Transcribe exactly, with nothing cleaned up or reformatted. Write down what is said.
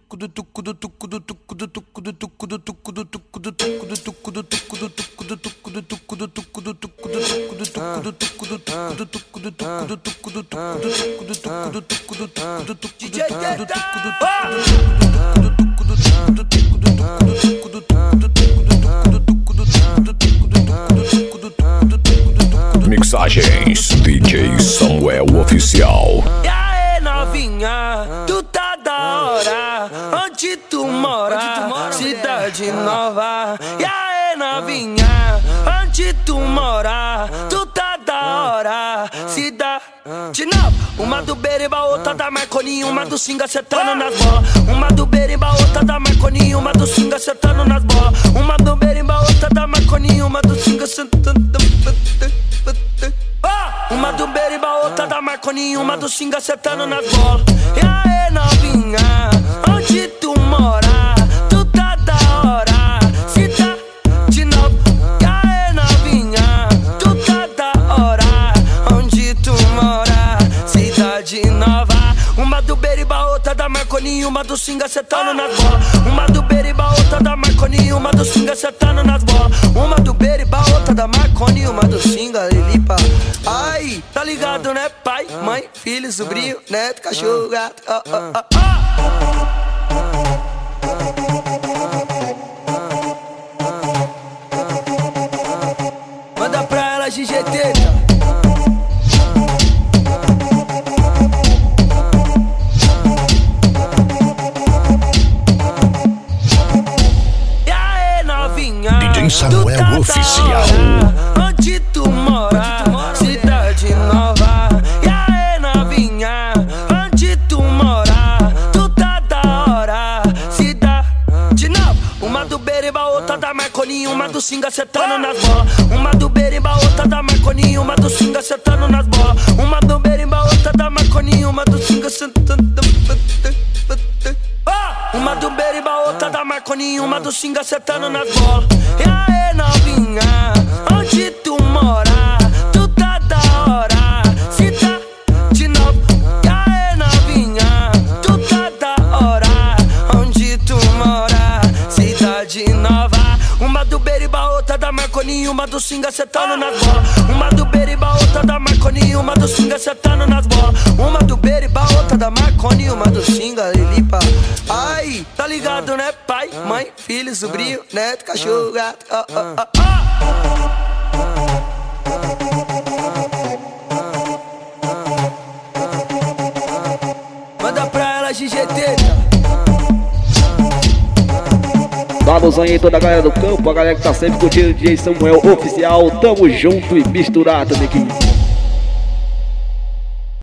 D J Teta. Mixagens D J Samuel Oficial. E aí, novinha, tu tá da hora. Onde tu mora? Cidade Nova. E aí, novinha, onde tu mora? Tu tá da hora. Cidade Nova. Uma do Beriba, outra da Marconi, uma do Singa acertando nas bolas. Uma do Beriba, outra da Marconi, uma do Singa acertando nas bolas. Uma do Beriba, outra da Marconi, uma do Singa acertando. Uma do Beriba, outra da Marconi, uma do Singa acertando nas bolas. E aí, novinha, onde tu mora? Tu tá da hora. Cidade Nova. E aí, novinha, tu tá da hora. Onde tu mora? Cidade Nova. Uma do Beriba, outra da Marconi, uma do Singa acertando nas bolas. Uma do Beriba, outra da Marconi, uma do Singa acertando nas bolas. Uma do Beriba, outra da Marconi, uma do Singa, Lilipa. Ai, tá ligado, né? Pai, mãe, filho, sobrinho, neto, cachorro, gato. Oh, oh, oh, oh. Manda pra ela, G G Teta. D J Samuel tá Oficial. Onde tu mora? Cidade Nova. E aí, novinha, onde tu mora? Tu tá da hora. Cidade Nova. Uma do Beriba, outra da Marconi, uma do Singa acertando nas bolas. Uma do Beriba, outra da Marconi, uma do Singa acertando nas bolas. Uma do Beriba, outra da Marconi, uma do Singa acertando. Uma do Beriba, outra da Marconi, uma do Singa acertando nas bolas. E aí, novinha, onde tu mora? Tu tá da hora. Cidade Nova. E aí, novinha, tu tá da hora. Onde tu mora? Cidade Nova. Uma do Beriba, outra da Marconi, uma do Singa acertando nas bolas. Uma do Beriba, outra da Marconi, uma do Singa acertando nas bolas. Uma do Beriba, outra da Marconi, uma do Singa, Lilipa. Ai, tá ligado, né? Pai, mãe, filho, sobrinho, neto, cachorro, gato. Oh, oh, oh, oh. Manda pra ela, G G Teta. Dá alusão aí toda a galera do campo, a galera que tá sempre curtindo o D J Samuel Oficial. Tamo junto e misturado, neguinho.